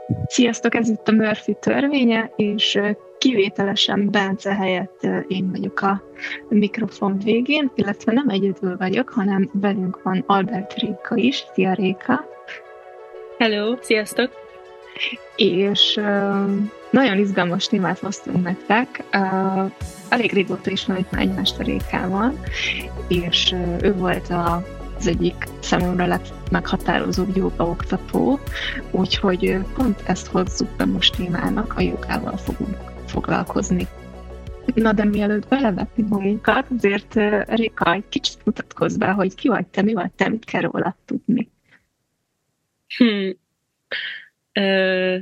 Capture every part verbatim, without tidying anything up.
Sziasztok, ez itt a Murphy törvénye, és kivételesen Bence helyett én vagyok a mikrofon végén, illetve nem egyedül vagyok, hanem velünk van Albert Réka is. Szia Réka! Hello, sziasztok! És uh, nagyon izgalmas témát hoztunk nektek. Uh, elég régóta ismerjük már egymást a Rékával, és uh, ő volt a az egyik számomra lett meghatározóbb jogaoktató, úgyhogy pont ezt hozzuk be most témának, a jogával fogunk foglalkozni. Na de mielőtt belevetni magunkat, azért Réka, egy kicsit mutatkozz be, hogy ki vagy te, mi vagy te, mit kell rólad tudni. Hmm. Ö,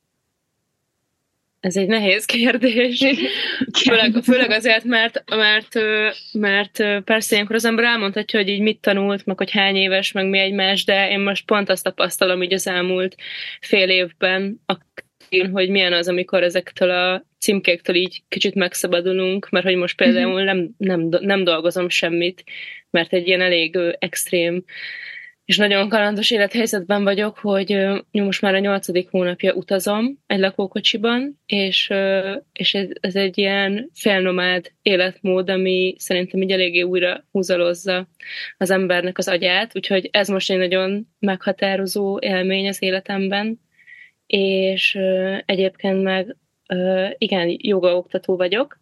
ez egy nehéz kérdés. Főleg, főleg azért, mert, mert, mert persze ilyenkor az ember elmondhatja, hogy így mit tanult, meg hogy hány éves, meg mi egymás, de én most pont azt tapasztalom így az elmúlt fél évben, hogy milyen az, amikor ezektől a címkéktől így kicsit megszabadulunk, mert hogy most például nem, nem, nem dolgozom semmit, mert egy ilyen elég extrém és nagyon kalandos élethelyzetben vagyok, hogy most már a nyolcadik hónapja utazom egy lakókocsiban, és, és ez, ez egy ilyen félnomád életmód, ami szerintem így eléggé újra húzalozza az embernek az agyát, úgyhogy ez most egy nagyon meghatározó élmény az életemben, és egyébként meg igen, jogaoktató vagyok.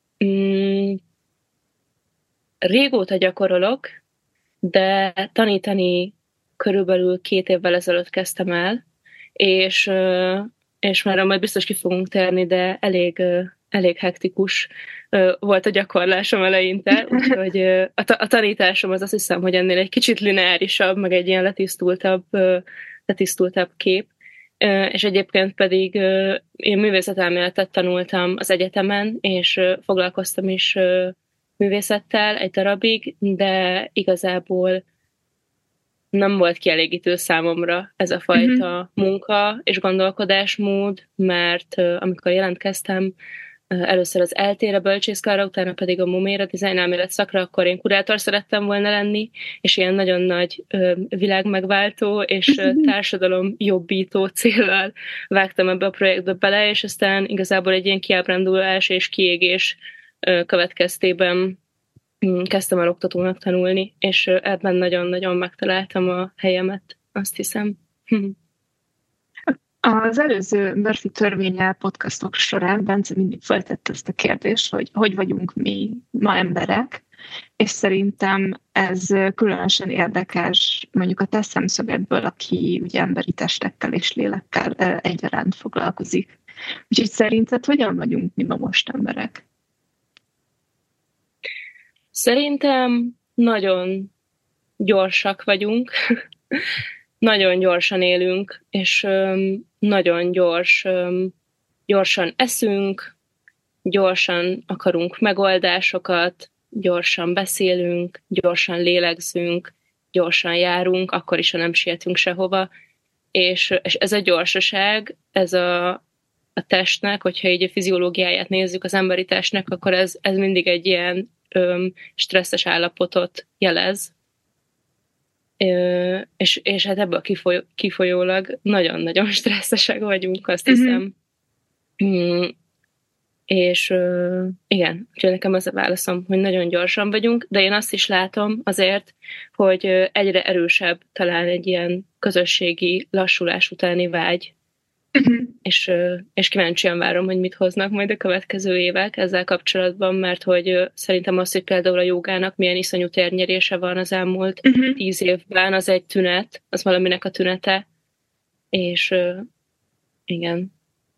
Régóta gyakorolok, de tanítani körülbelül két évvel ezelőtt kezdtem el, és, és már majd biztos ki fogunk térni, de elég, elég hektikus volt a gyakorlásom eleinte, úgyhogy a tanításom az azt hiszem, hogy ennél egy kicsit lineárisabb, meg egy ilyen letisztultabb, letisztultabb kép, és egyébként pedig én művészetelméletet tanultam az egyetemen, és foglalkoztam is művészettel egy darabig, de igazából nem volt kielégítő számomra ez a fajta uh-huh. munka és gondolkodásmód, mert uh, amikor jelentkeztem uh, először az eltére bölcsészkarra, utána pedig a muméra, dizájnelmélet szakra, akkor én kurátor szerettem volna lenni, és ilyen nagyon nagy uh, világmegváltó és uh, társadalom jobbító céllal vágtam ebbe a projektbe bele, és aztán igazából egy ilyen kiábrándulás és kiégés következtében kezdtem el oktatónak tanulni, és ebben nagyon-nagyon megtaláltam a helyemet, azt hiszem. Az előző Murphy törvénye podcastok során Bence mindig feltette ezt a kérdést, hogy hogy vagyunk mi ma emberek, és szerintem ez különösen érdekes mondjuk a te szemszögedből, aki ugye emberi testekkel és lélekkel egyaránt foglalkozik. Úgyhogy szerinted hogyan vagyunk mi ma most emberek? Szerintem nagyon gyorsak vagyunk, nagyon gyorsan élünk, és um, nagyon gyors, um, gyorsan eszünk, gyorsan akarunk megoldásokat, gyorsan beszélünk, gyorsan lélegzünk, gyorsan járunk, akkor is, ha nem sietünk sehova, és, és ez a gyorsaság, ez a, a testnek, hogyha így a fiziológiáját nézzük az emberi testnek, akkor ez, ez mindig egy ilyen öm, stresszes állapotot jelez, Ö, és, és hát ebből kifoly, kifolyólag nagyon-nagyon stresszesek vagyunk, azt hiszem. Uh-huh. Mm, és ö, igen, úgyhogy nekem az a válaszom, hogy nagyon gyorsan vagyunk, de én azt is látom azért, hogy egyre erősebb talán egy ilyen közösségi lassulás utáni vágy, Uh-huh. És, és kíváncsian várom, hogy mit hoznak majd a következő évek ezzel kapcsolatban, mert hogy szerintem az, hogy például a jogának milyen iszonyú térnyerése van az elmúlt uh-huh. tíz évben, az egy tünet, az valaminek a tünete, és igen.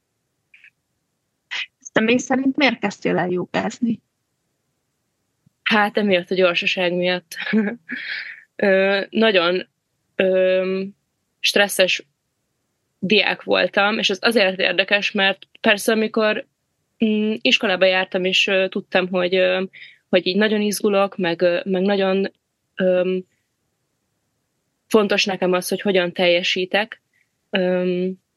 Személy szerint miért kezdtél el jogázni? Hát emiatt a gyorsaság miatt. ö, nagyon ö, stresszes diák voltam, és ez azért érdekes, mert persze, amikor mm, iskolába jártam, és uh, tudtam, hogy, uh, hogy így nagyon izgulok, meg, uh, meg nagyon um, fontos nekem az, hogy hogyan teljesítek, um,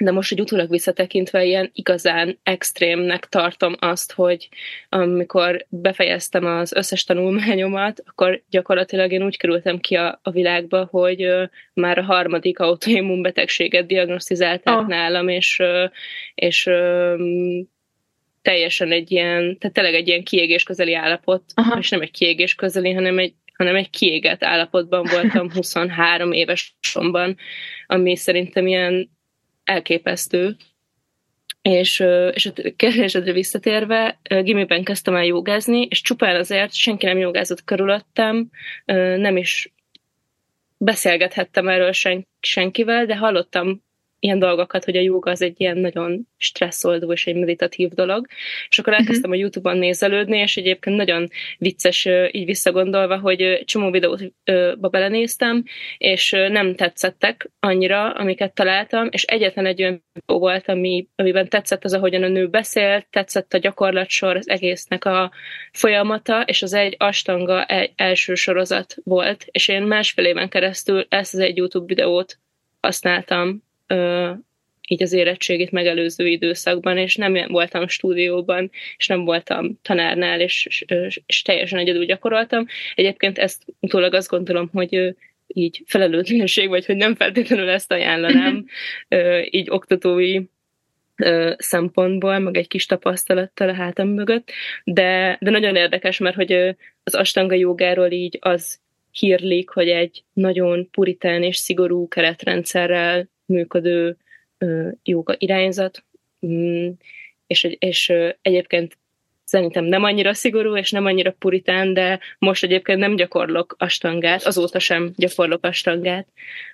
de most, hogy utólag visszatekintve ilyen igazán extrémnek tartom azt, hogy amikor befejeztem az összes tanulmányomat, akkor gyakorlatilag én úgy kerültem ki a, a világba, hogy uh, már a harmadik autoimmunbetegséget diagnosztizálták oh. nálam, és, uh, és uh, teljesen egy ilyen, tehát tényleg egy ilyen kiégés közeli állapot, Aha. és nem egy kiégés közeli, hanem egy hanem egy kiégett állapotban voltam huszonhárom éves koromban, ami szerintem ilyen elképesztő. És, és a kérdésedre visszatérve, gimiben kezdtem el jogázni, és csupán azért senki nem jogázott körülöttem, nem is beszélgethettem erről sen, senkivel, de hallottam ilyen dolgokat, hogy a jóga az egy ilyen nagyon stresszoldó és egy meditatív dolog, és akkor elkezdtem a YouTube-on nézelődni, és egyébként nagyon vicces így visszagondolva, hogy csomó videóba belenéztem, és nem tetszettek annyira, amiket találtam, és egyetlen egy olyan videó volt, ami, amiben tetszett az, ahogyan a nő beszélt, tetszett a gyakorlatsor, az egésznek a folyamata, és az egy Ashtanga egy első sorozat volt, és én másfél éven keresztül ezt az egy YouTube videót használtam, így az érettségét megelőző időszakban, és nem voltam stúdióban, és nem voltam tanárnál, és, és, és teljesen egyedül gyakoroltam. Egyébként ezt utólag azt gondolom, hogy így felelőtlenség, vagy hogy nem feltétlenül ezt ajánlanám, így oktatói szempontból, meg egy kis tapasztalattal a hátam mögött, de, de nagyon érdekes, mert hogy az Ashtanga jógáról így az hírlik, hogy egy nagyon puritán és szigorú keretrendszerrel működő jóga irányzat, és, és egyébként szerintem nem annyira szigorú, és nem annyira puritán, de most egyébként nem gyakorlok astangát, azóta sem gyakorlok astangát,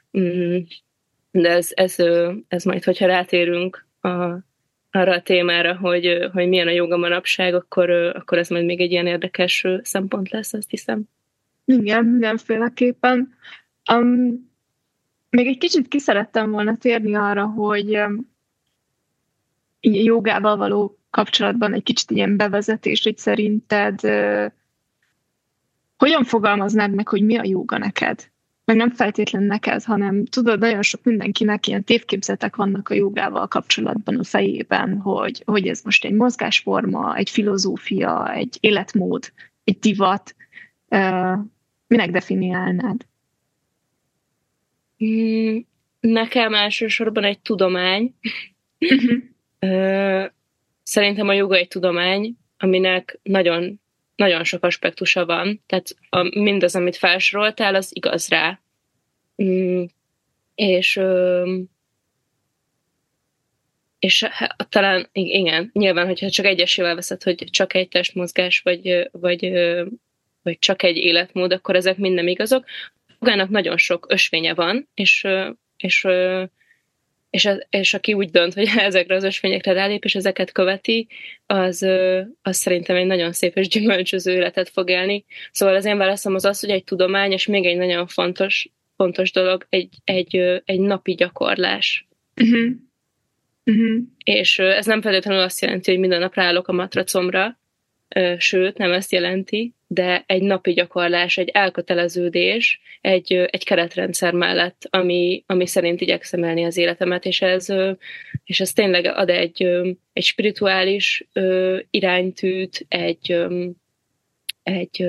de ez, ez, ez majd, hogyha rátérünk a, arra a témára, hogy, hogy milyen a jóga manapság, akkor, akkor ez majd még egy ilyen érdekes szempont lesz, azt hiszem. Igen, mindenféleképpen. Um, Még egy kicsit ki szerettem volna térni arra, hogy um, így jogával való kapcsolatban egy kicsit ilyen bevezetés, hogy szerinted uh, hogyan fogalmaznád meg, hogy mi a jóga neked? Meg nem feltétlen neked, hanem tudod, nagyon sok mindenkinek ilyen tévképzetek vannak a jogával kapcsolatban a fejében, hogy, hogy ez most egy mozgásforma, egy filozófia, egy életmód, egy divat. Uh, minek definiálnád? Nekem elsősorban egy tudomány. Uh-huh. Szerintem a joga egy tudomány, aminek nagyon, nagyon sok aspektusa van. Tehát a, mindaz, amit felsoroltál, az igaz rá. És, és talán, igen, nyilván, hogyha csak egyesével veszed, hogy csak egy testmozgás, vagy, vagy, vagy csak egy életmód, akkor ezek mind nem igazok. Jogának nagyon sok ösvénye van, és, és, és, és aki úgy dönt, hogy ezekre az ösvényekre rálép, és ezeket követi, az, az szerintem egy nagyon szép és gyümölcsöző életet fog élni. Szóval az én válaszom az az, hogy egy tudomány, és még egy nagyon fontos, fontos dolog, egy, egy, egy napi gyakorlás. Uh-huh. Uh-huh. És ez nem feltétlenül azt jelenti, hogy minden nap ráállok a matracomra, sőt, nem ezt jelenti, de egy napi gyakorlás, egy elköteleződés, egy, egy keretrendszer mellett, ami, ami szerint igyekszem élni az életemet, és ez, és ez tényleg ad egy, egy spirituális iránytűt, egy, egy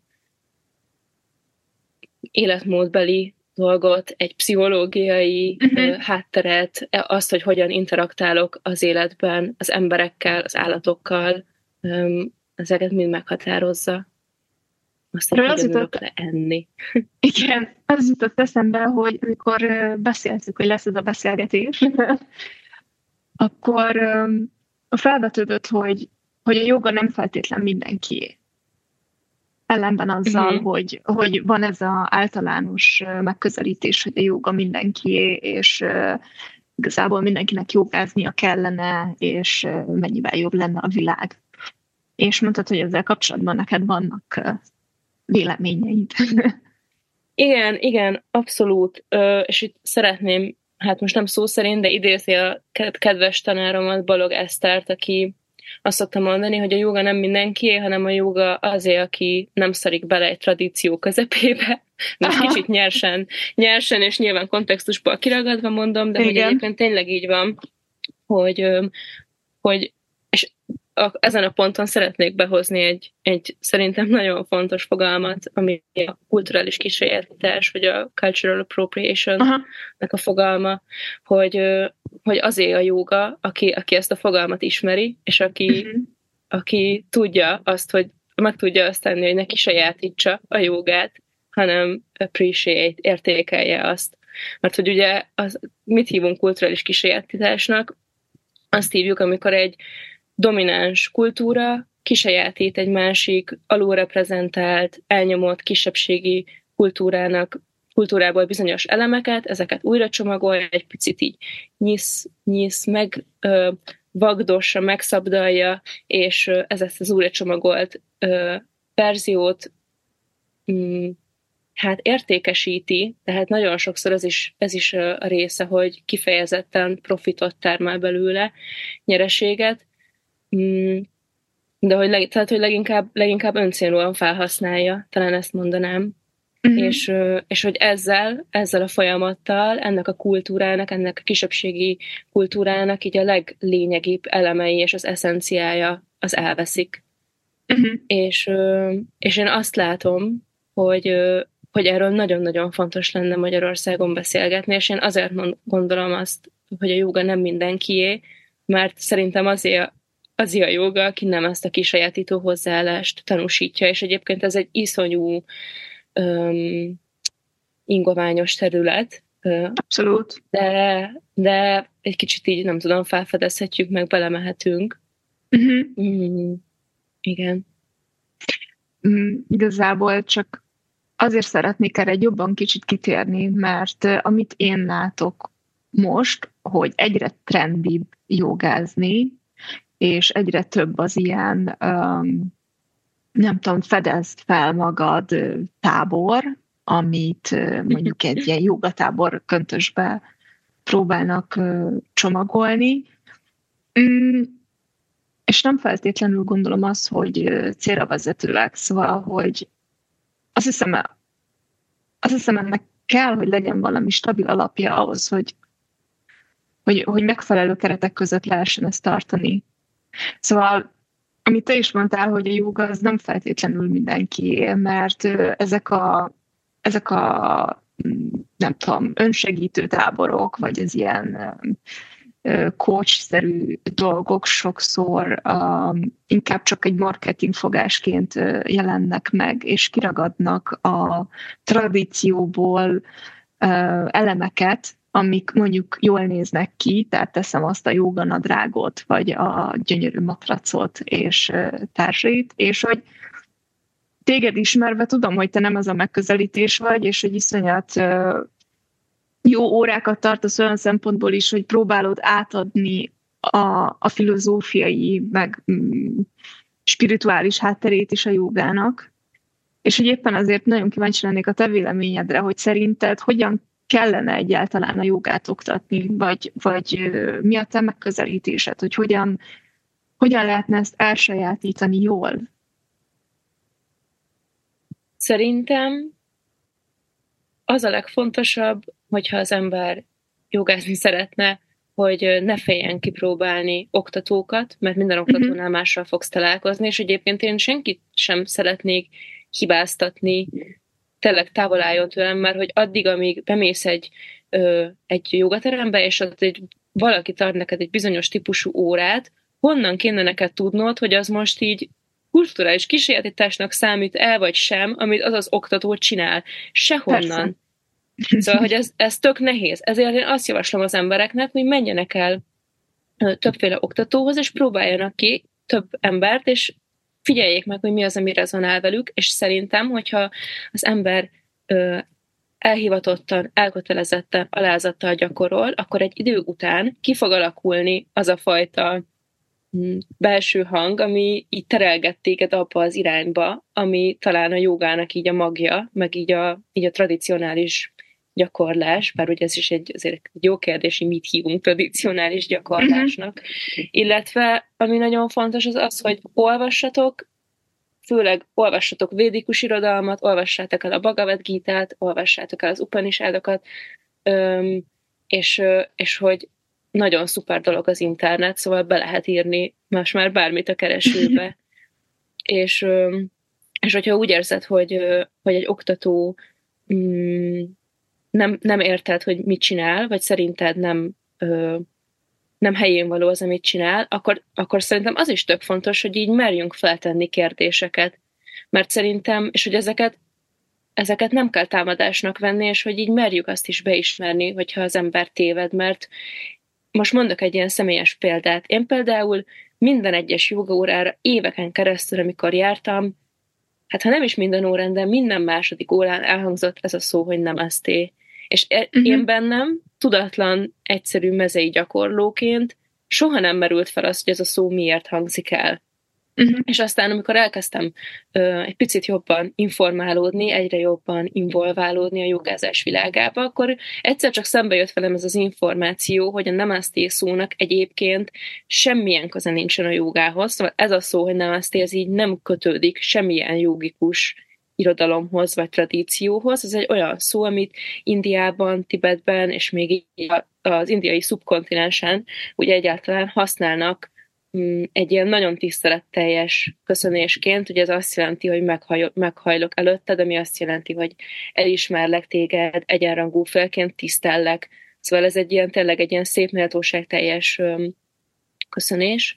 életmódbeli dolgot, egy pszichológiai uh-huh. hátteret, azt, hogy hogyan interaktálok az életben, az emberekkel, az állatokkal, ezeket mind meghatározza. Aztán hogyan az jutott enni. Igen, az jutott eszembe, hogy amikor beszéltük, hogy lesz ez a beszélgetés, akkor felvetődött, hogy, hogy a joga nem feltétlen mindenkié. Ellenben azzal, uh-huh. hogy, hogy van ez az általános megközelítés, hogy a joga mindenkié, és uh, igazából mindenkinek jogáznia kellene, és uh, mennyivel jobb lenne a világ. És mondtad, hogy ezzel kapcsolatban neked vannak uh, véleményeid. Igen, igen, abszolút. Ö, és itt szeretném, hát most nem szó szerint, de idézni a kedves tanáromat, Balog Esztert, aki azt szoktam mondani, hogy a jóga nem mindenkié, hanem a jóga azért, aki nem szarik bele egy tradíció közepébe. Most kicsit nyersen, nyersen és nyilván kontextusból kiragadva mondom, de igen, hogy egyébként tényleg így van, hogy, hogy és a, ezen a ponton szeretnék behozni egy, egy szerintem nagyon fontos fogalmat, ami a kulturális kisajátítás, vagy a cultural appropriation-nek a fogalma, hogy, hogy azért a jóga, aki, aki ezt a fogalmat ismeri, és aki, uh-huh. aki tudja azt, hogy meg tudja azt tenni, hogy ne kisajátítsa a jogát, hanem appreciate, értékelje azt. Mert hogy ugye az, mit hívunk kulturális kisajátításnak? Azt hívjuk, amikor egy domináns kultúra kisajátít egy másik alulreprezentált, elnyomott kisebbségi kultúrának, kultúrából bizonyos elemeket, ezeket újra csomagolja, egy picit így nyisz, nyisz meg ö, vagdossa, megszabdalja, és ö, ez ezt az újra csomagolt ö, verziót mm, hát értékesíti, tehát nagyon sokszor ez is, ez is a része, hogy kifejezetten profitot termel belőle, nyereséget, de hogy, leg, tehát, hogy leginkább, leginkább öncélúan felhasználja, talán ezt mondanám. Uh-huh. És, és hogy ezzel, ezzel a folyamattal, ennek a kultúrának, ennek a kisebbségi kultúrának így a leglényegibb elemei és az eszenciája az elveszik. Uh-huh. És, és én azt látom, hogy, hogy erről nagyon-nagyon fontos lenne Magyarországon beszélgetni, és én azért gondolom azt, hogy a jóga nem mindenkié, mert szerintem azért az a jóga, aki nem ezt a kisajátító hozzáállást tanúsítja, és egyébként ez egy iszonyú um, ingoványos terület. Abszolút. De, de egy kicsit így, nem tudom, felfedezhetjük, meg belemehetünk. Uh-huh. Mm, igen. Mm, igazából csak azért szeretnék erre jobban kicsit kitérni, mert amit én látok most, hogy egyre trendibb jogázni, és egyre több az ilyen, um, nem tudom, fedezd fel magad tábor, amit mondjuk egy ilyen jogatábor köntösbe próbálnak uh, csomagolni. Mm, és nem feltétlenül gondolom azt, hogy célra vezetőleg, szóval, hogy azt hiszem, azt hiszem ennek kell, hogy legyen valami stabil alapja ahhoz, hogy, hogy, hogy megfelelő keretek között lehessen ezt tartani. Szóval, amit te is mondtál, hogy a jóga az nem feltétlenül mindenki, mert ezek a, ezek a nem tudom, önsegítő táborok, vagy az ilyen coach-szerű dolgok sokszor um, inkább csak egy marketing fogásként jelennek meg, és kiragadnak a tradícióból uh, elemeket, amik mondjuk jól néznek ki, tehát teszem azt a jóganadrágot, vagy a gyönyörű matracot és uh, társait, és hogy téged ismerve tudom, hogy te nem az a megközelítés vagy, és hogy iszonyat uh, jó órákat tartasz olyan szempontból is, hogy próbálod átadni a, a filozófiai, meg mm, spirituális hátterét is a jogának. És hogy éppen azért nagyon kíváncsi lennék a te véleményedre, hogy szerinted hogyan kellene egyáltalán a jogát oktatni, vagy, vagy mi a te megközelítésed, hogy hogyan, hogyan lehetne ezt elsajátítani jól? Szerintem az a legfontosabb, hogyha az ember jogázni szeretne, hogy ne féljen kipróbálni oktatókat, mert minden oktatónál mással fogsz találkozni, és egyébként én senkit sem szeretnék hibáztatni, tényleg távol álljon tőlem, mert hogy addig, amíg bemész egy, ö, egy jogaterembe, és ott egy, valaki tart neked egy bizonyos típusú órát, honnan kéne neked tudnod, hogy az most így kulturális kísérletításnak számít el, vagy sem, amit az az oktató csinál. Sehonnan. Persze. Szóval, hogy ez, ez tök nehéz. Ezért én azt javaslom az embereknek, hogy menjenek el többféle oktatóhoz, és próbáljanak ki több embert, és figyeljék meg, hogy mi az, ami rezonál velük, és szerintem, hogyha az ember ö, elhivatottan, elkötelezetten, alázattal gyakorol, akkor egy idő után ki fog alakulni az a fajta mm, belső hang, ami így terelget téged abba az irányba, ami talán a jogának így a magja, meg így a, így a tradicionális gyakorlás, bár ugye ez is egy, azért egy jó kérdés, hogy mit hívunk tradicionális gyakorlásnak, uh-huh. illetve ami nagyon fontos az az, hogy olvassatok, főleg olvassatok védikus irodalmat, olvassátok el a Bhagavad Gítát, olvassátok el az Upanishadokat, és, és hogy nagyon szuper dolog az internet, szóval be lehet írni most már bármit a keresőbe. és, és hogyha úgy érzed, hogy, hogy egy oktató nem, nem érted, hogy mit csinál, vagy szerinted nem, nem helyén való az, amit csinál, akkor, akkor szerintem az is tök fontos, hogy így merjünk feltenni kérdéseket. Mert szerintem, és hogy ezeket, ezeket nem kell támadásnak venni, és hogy így merjük azt is beismerni, hogyha az ember téved, mert most mondok egy ilyen személyes példát. Én például minden egyes jogaórára éveken keresztül, amikor jártam, hát ha nem is minden órán, de minden második órán elhangzott ez a szó, hogy namaste. És uh-huh. én bennem, tudatlan, egyszerű mezei gyakorlóként soha nem merült fel az, hogy ez a szó miért hangzik el. Uh-huh. És aztán, amikor elkezdtem uh, egy picit jobban informálódni, egyre jobban involválódni a jogázás világába, akkor egyszer csak szembe jött velem ez az információ, hogy a namaste szónak egyébként semmilyen köze nincsen a jogához. Szóval ez a szó, hogy namaste, ez így nem kötődik semmilyen jogikus irodalomhoz vagy tradícióhoz. Ez egy olyan szó, amit Indiában, Tibetben és még az indiai szubkontinensen ugye egyáltalán használnak egy ilyen nagyon tiszteletteljes köszönésként, ugye ez azt jelenti, hogy meghajlok, meghajlok előtted, ami azt jelenti, hogy elismerlek téged, egyenrangú félként tisztellek. Szóval ez egy ilyen, tényleg egy ilyen szép méltóságteljes öm, köszönés,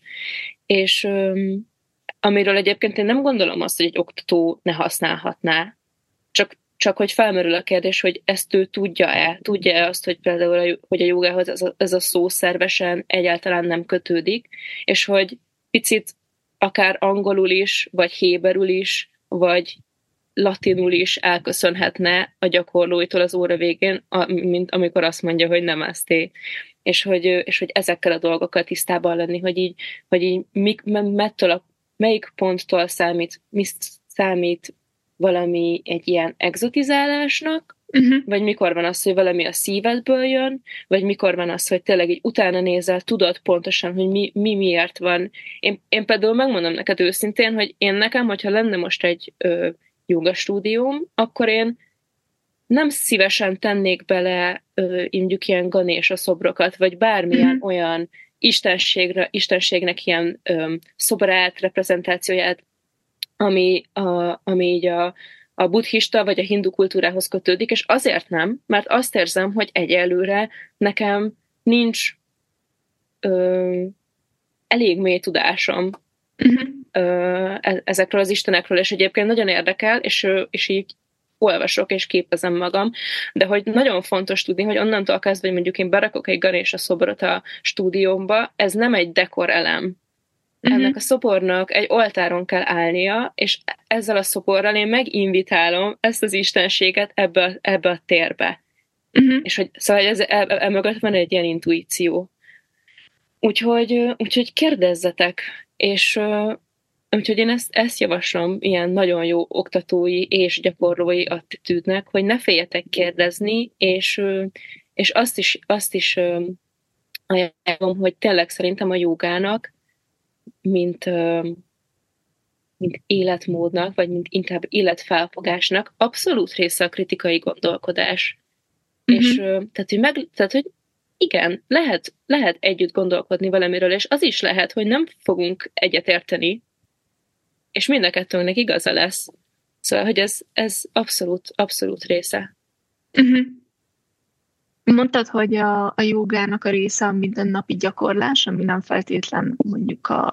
és öm, amiről egyébként én nem gondolom azt, hogy egy oktató ne használhatná, csak Csak hogy felmerül a kérdés, hogy ezt ő tudja-e? Tudja-e azt, hogy például a, hogy a jogához ez a, ez a szó szervesen egyáltalán nem kötődik, és hogy picit akár angolul is, vagy héberül is, vagy latinul is elköszönhetne a gyakorlóitól az óra végén, a, mint amikor azt mondja, hogy namaste. És hogy, és hogy ezekkel a dolgokkal tisztában lenni, hogy így, hogy így mik, mettől a, melyik ponttól számít, mi számít valami egy ilyen egzotizálásnak, uh-huh. vagy mikor van az, hogy valami a szívedből jön, vagy mikor van az, hogy tényleg így utána nézel, tudod pontosan, hogy mi, mi miért van. Én, én például megmondom neked őszintén, hogy én nekem, hogyha lenne most egy ö, jogastúdióm, akkor én nem szívesen tennék bele ö, mondjuk ilyen Ganésa szobrokat, vagy bármilyen uh-huh. olyan istenségre, istenségnek ilyen ö, szobrát, reprezentációját, ami, a, ami így a, a buddhista vagy a hindu kultúrához kötődik, és azért nem, mert azt érzem, hogy egyelőre nekem nincs ö, elég mély tudásom uh-huh. ö, ezekről az istenekről, és egyébként nagyon érdekel, és, és így olvasok és képezem magam, de hogy nagyon fontos tudni, hogy onnantól kezdve, hogy mondjuk én berakok egy Ganésa szobrot a stúdiómba, ez nem egy dekor elem. Uh-huh. Ennek a szobornak egy oltáron kell állnia, és ezzel a szoborral én meginvitálom ezt az istenséget ebbe a, ebbe a térbe. Uh-huh. És hogy szóval ez, emögött van egy ilyen intuíció. Úgyhogy, úgyhogy kérdezzetek, és úgyhogy én ezt, ezt javaslom ilyen nagyon jó oktatói és gyakorlói attitűdnek, hogy ne féljetek kérdezni, és, és azt is, azt is ajánlom, hogy tényleg szerintem a jogának mint, mint életmódnak, vagy mint inkább életfelfogásnak abszolút része a kritikai gondolkodás. Mm-hmm. És tehát hogy, meg, tehát, hogy igen, lehet, lehet együtt gondolkodni valamiről, és az is lehet, hogy nem fogunk egyetérteni, és mind a kettőnknek igaza lesz. Szóval, hogy ez, ez abszolút, abszolút része. Mm-hmm. Mondtad, hogy a, a jogának a része a mindennapi gyakorlás, ami nem feltétlen mondjuk a,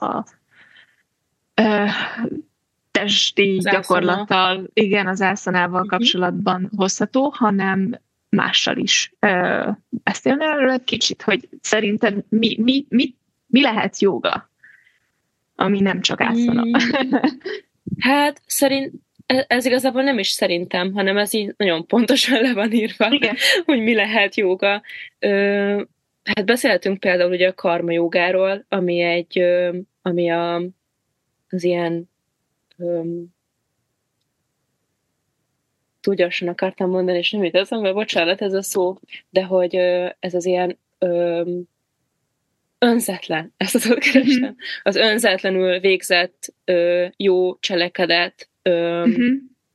a testi az gyakorlattal, ászana. Igen, az ászanával uh-huh. kapcsolatban hozható, hanem mással is. Beszélnél erről egy kicsit, hogy szerinted mi, mi, mi, mi lehet joga, ami nem csak ászana? Mm. Hát szerint ez igazából nem is szerintem, hanem ez így nagyon pontosan le van írva, igen. hogy mi lehet jóga. Hát beszélhetünk például ugye a karma jogáról, ami egy, ami a, az ilyen túl gyorsan akartam mondani, és nem jut eszembe, bocsánat ez a szó, de hogy ez az ilyen ö, önzetlen, ezt az ott kerestem, az önzetlenül végzett ö, jó cselekedet, ö, uh-huh.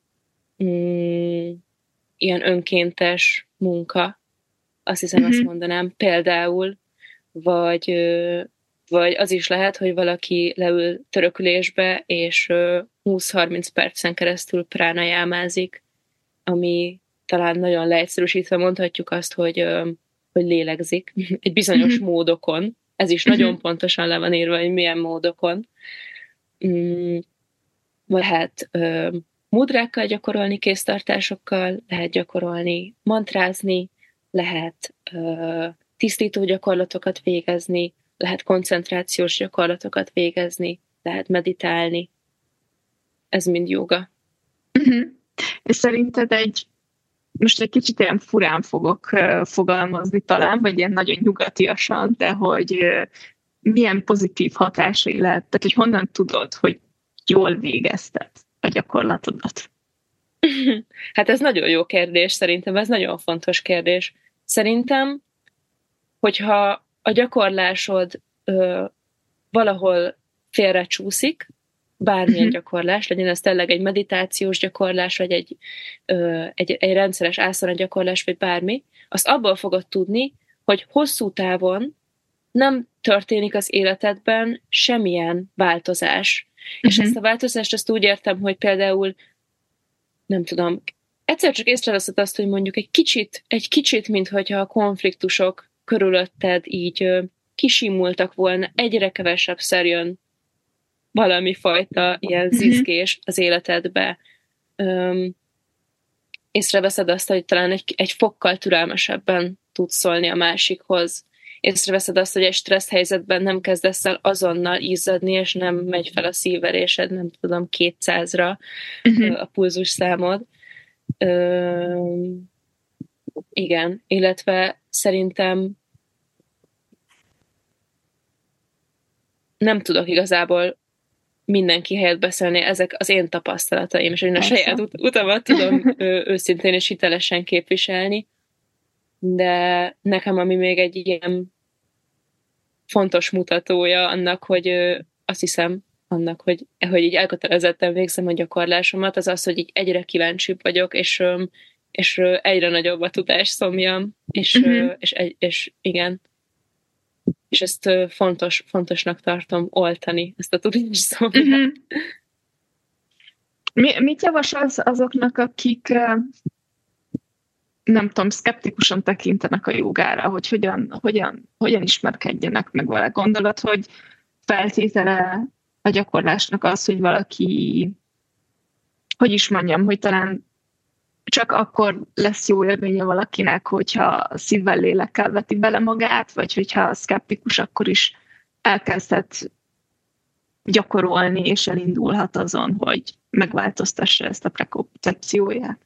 mm, ilyen önkéntes munka, azt hiszem uh-huh. azt mondanám, például, vagy, ö, vagy az is lehet, hogy valaki leül törökülésbe, és ö, húsz-harminc percen keresztül pránajámázik, ami talán nagyon leegyszerűsítve mondhatjuk azt, hogy, ö, hogy lélegzik egy bizonyos uh-huh. módokon. Ez is uh-huh. nagyon pontosan le van írva, hogy milyen módokon. Mm, lehet ö, mudrákkal gyakorolni, kéztartásokkal, lehet gyakorolni, mantrázni, lehet ö, tisztító gyakorlatokat végezni, lehet koncentrációs gyakorlatokat végezni, lehet meditálni. Ez mind jóga. Uh-huh. És szerinted egy, most egy kicsit ilyen furán fogok uh, fogalmazni talán, vagy ilyen nagyon nyugatiasan, de hogy uh, milyen pozitív hatásai lehet, tehát hogy honnan tudod, hogy jól végezted a gyakorlatodat? Hát ez nagyon jó kérdés, szerintem ez nagyon fontos kérdés. Szerintem, hogyha a gyakorlásod ö, valahol félrecsúszik, bármilyen uh-huh. gyakorlás, legyen ez tényleg egy meditációs gyakorlás, vagy egy, ö, egy, egy rendszeres ászana gyakorlás, vagy bármi, azt abból fogod tudni, hogy hosszú távon nem történik az életedben semmilyen változás. Uh-huh. És ezt a változást azt úgy értem, hogy például, nem tudom, egyszer csak észreveszed azt, hogy mondjuk egy kicsit, egy kicsit, minthogyha a konfliktusok körülötted így ö, kisimultak volna, egyre kevesebbszer jön valami fajta ilyen zizgés az életedbe. Öm, észreveszed azt, hogy talán egy, egy fokkal türelmesebben tudsz szólni a másikhoz. Észreveszed azt, hogy egy stressz helyzetben nem kezdesz el azonnal izzadni, és nem megy fel a szívverésed, nem tudom, kétszázra uh-huh. a pulzus számod. Öm, igen, illetve szerintem nem tudok igazából mindenki helyett beszélni, ezek az én tapasztalataim, és én a saját ut- utamat tudom ő, őszintén és hitelesen képviselni, de nekem ami még egy ilyen fontos mutatója annak, hogy ö, azt hiszem, annak, hogy, hogy így elkötelezetten végzem a gyakorlásomat, az az, hogy így egyre kíváncsibb vagyok, és, ö, és ö, egyre nagyobb a tudásszomjam, és, uh-huh. ö, és, és, és igen, és ezt fontos, fontosnak tartom oltani, ezt a tudásszomját. Uh-huh. Mi, mit javasolsz azoknak, akik nem tudom, szkeptikusan tekintenek a jogára, hogy hogyan, hogyan, hogyan ismerkedjenek meg vele? Gondolod, hogy feltétele a gyakorlásnak az, hogy valaki, hogy is mondjam, hogy talán csak akkor lesz jó élménye valakinek, hogyha szívvel, lélekkel veti bele magát, vagy hogyha szkeptikus, akkor is elkezdhet gyakorolni, és elindulhat azon, hogy megváltoztassa ezt a prekoncepcióját.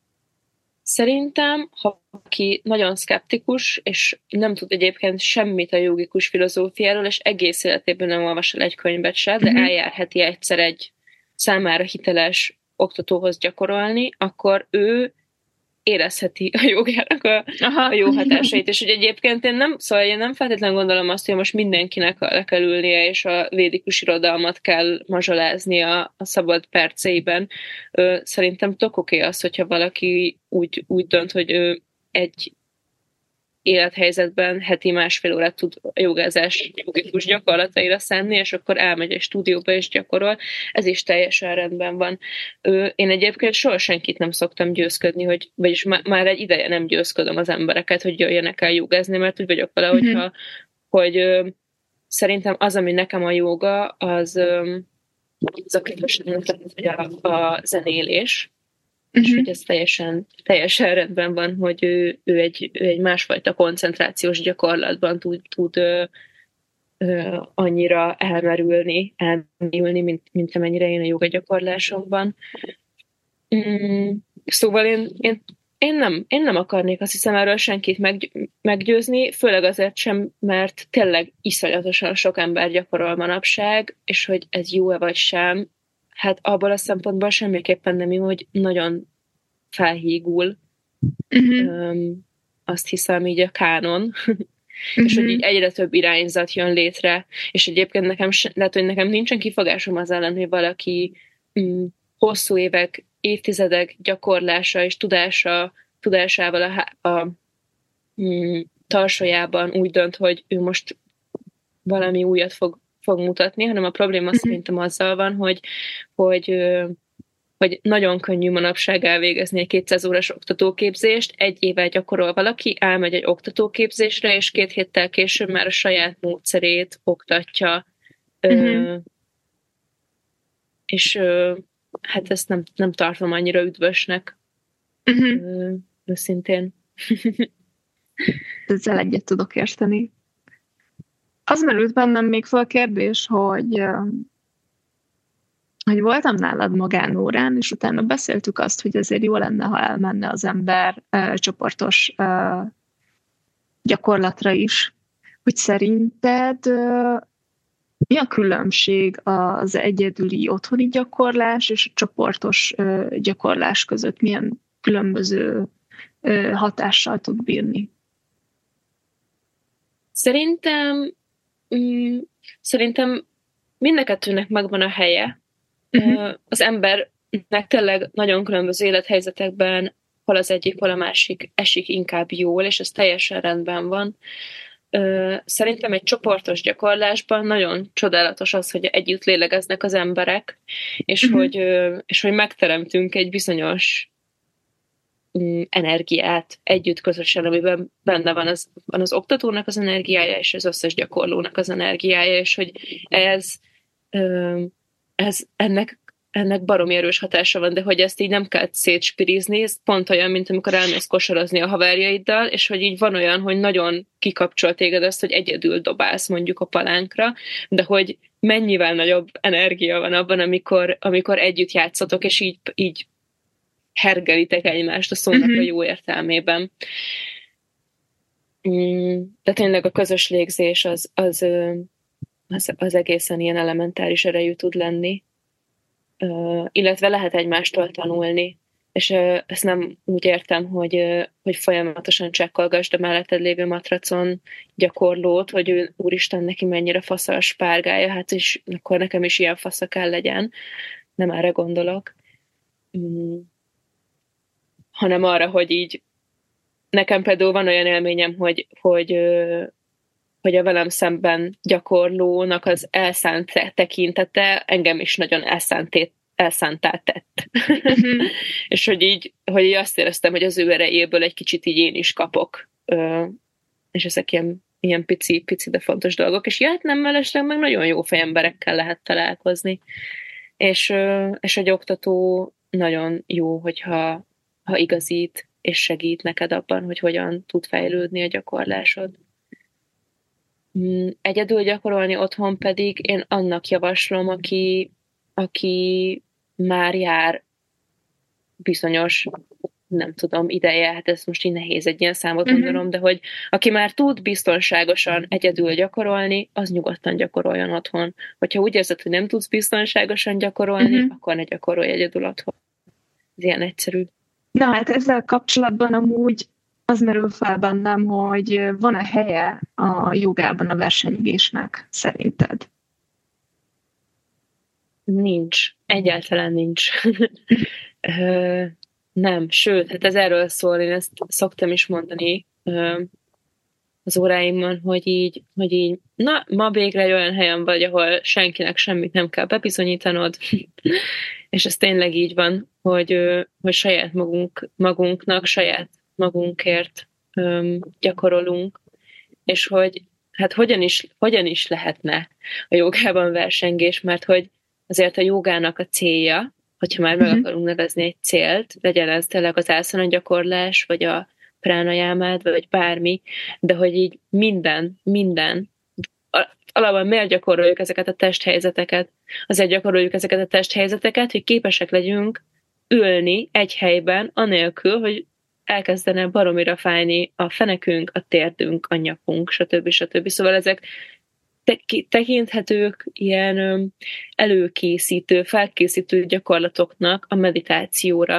Szerintem, ha aki nagyon szkeptikus, és nem tud egyébként semmit a jogikus filozófiáról, és egész életében nem olvas el egy könyvet se, de mm-hmm. eljárheti egyszer egy számára hiteles oktatóhoz gyakorolni, akkor ő érezheti a jogának a, a jó hatásait. És hogy egyébként én nem, szóval én nem feltétlenül gondolom azt, hogy most mindenkinek le kell ülnie, és a védikus irodalmat kell mazsoláznia a szabad perceiben. Szerintem tök oké az, hogyha valaki úgy, úgy dönt, hogy ő egy élethelyzetben heti másfél órát tud a jogázás jogikus gyakorlataira szánni, és akkor elmegy egy stúdióba és gyakorol. Ez is teljesen rendben van. Én egyébként soha senkit nem szoktam győzködni, hogy, vagyis már egy ideje nem győzködöm az embereket, hogy jöjjenek el jogázni, mert úgy vagyok vele, mm-hmm. hogyha, hogy ö, szerintem az, ami nekem a joga, az, ö, az a a, a zenélés, és uh-huh. hogy ez teljesen, teljesen rendben van, hogy ő, ő, egy, ő egy másfajta koncentrációs gyakorlatban tud, tud ö, ö, annyira elmerülni, elmerülni, mint, mint amennyire én a joga gyakorlásomban. Mm, szóval én, én, én, nem, én nem akarnék azt hiszem erről senkit meg, meggyőzni, főleg azért sem, mert tényleg iszonyatosan sok ember gyakorol manapság, és hogy ez jó-e vagy sem, hát abból a szempontból semmiképpen nem jó, hogy nagyon felhígul. Uh-huh. Öm, azt hiszem így a kánon. Uh-huh. És hogy így egyre több irányzat jön létre, és egyébként nekem, lehet, hogy nekem nincsen kifogásom az ellen, hogy valaki mm, hosszú évek, évtizedek gyakorlása és tudása, tudásával a, a mm, tarsójában úgy dönt, hogy ő most valami újat fog, fog mutatni, hanem a probléma uh-huh. szerintem azzal van, hogy, hogy, hogy nagyon könnyű manapság elvégezni egy kétszáz órás oktatóképzést, egy éve gyakorol valaki, elmegy egy oktatóképzésre, és két héttel később már a saját módszerét oktatja. Uh-huh. Ö, és ö, hát ezt nem, nem tartom annyira üdvösnek. Uh-huh. Ö, őszintén. Ezzel egyet tudok érteni. Az merült bennem még fel a kérdés, hogy, hogy voltam nálad magánórán, és utána beszéltük azt, hogy azért jó lenne, ha elmenne az ember uh, csoportos uh, gyakorlatra is. Hogy szerinted uh, mi a különbség az egyedüli otthoni gyakorlás és a csoportos uh, gyakorlás között? Milyen különböző uh, hatással tud bírni? Szerintem mm, szerintem mind a kettőnek megvan a helye. Uh-huh. Az embernek tényleg nagyon különböző élethelyzetekben hol az egyik, hol a másik esik inkább jól, és ez teljesen rendben van. Szerintem egy csoportos gyakorlásban nagyon csodálatos az, hogy együtt lélegeznek az emberek, és, uh-huh. hogy, és hogy megteremtünk egy bizonyos energiát együtt közösen, amiben benne van az, van az oktatónak az energiája, és az összes gyakorlónak az energiája, és hogy ez, ez ennek, ennek baromi erős hatása van, de hogy ezt így nem kell szétspirizni, ez pont olyan, mint amikor elmész kosarazni a haverjaiddal, és hogy így van olyan, hogy nagyon kikapcsol téged azt, hogy egyedül dobálsz mondjuk a palánkra, de hogy mennyivel nagyobb energia van abban, amikor, amikor együtt játszatok, és így, így hergelitek egymást a szónak uh-huh. a jó értelmében. De tényleg a közös légzés az, az, az, az egészen ilyen elementáris erejű tud lenni. Illetve lehet egymástól tanulni. És ezt nem úgy értem, hogy, hogy folyamatosan csekkolgasd a melletted lévő matracon gyakorlót, hogy ő, úristen, neki mennyire fasz a spárgája, hát és akkor nekem is ilyen fasza kell legyen. Nem erre gondolok. Hanem arra, hogy így nekem például van olyan élményem, hogy, hogy, hogy a velem szemben gyakorlónak az elszánt tekintete engem is nagyon elszántét, elszántá tett. Mm-hmm. És hogy így, hogy így azt éreztem, hogy az ő erejéből egy kicsit így én is kapok. És ezek ilyen, ilyen pici, pici, de fontos dolgok. És jöhet nem mellesleg meg nagyon jó fejemberekkel lehet találkozni. És, és egy oktató nagyon jó, hogyha ha igazít és segít neked abban, hogy hogyan tud fejlődni a gyakorlásod. Egyedül gyakorolni otthon pedig én annak javaslom, aki, aki már jár bizonyos, nem tudom, ideje, hát ez most így nehéz egy ilyen számot mondanom, uh-huh. de hogy aki már tud biztonságosan egyedül gyakorolni, az nyugodtan gyakoroljon otthon. Hogyha úgy érzed, hogy nem tudsz biztonságosan gyakorolni, uh-huh. akkor ne gyakorolj egyedül otthon. Ez ilyen egyszerű. Na hát ezzel kapcsolatban amúgy az merül fel bennem, hogy van-e helye a jogában a versenyzésnek szerinted? Nincs. Egyáltalán nincs. Nem, sőt, hát ez erről szól, én ezt szoktam is mondani az óráimon, hogy így, hogy így na, ma végre egy olyan helyen vagy, ahol senkinek semmit nem kell bebizonyítanod, és ez tényleg így van, hogy, hogy saját magunk, magunknak, saját magunkért öm, gyakorolunk, és hogy hát hogyan is, hogyan is lehetne a jogában versengés, mert hogy azért a jogának a célja, hogyha már meg akarunk nevezni egy célt, legyen ez tényleg az ászana gyakorlás, vagy a pránajámád, vagy bármi, de hogy így minden, minden, alapban miért gyakoroljuk ezeket a testhelyzeteket? Azért gyakoroljuk ezeket a testhelyzeteket, hogy képesek legyünk ülni egy helyben, anélkül, hogy elkezdene baromira fájni a fenekünk, a térdünk, a nyakunk, stb. stb. Szóval ezek tekinthetők ilyen előkészítő, felkészítő gyakorlatoknak a meditációra,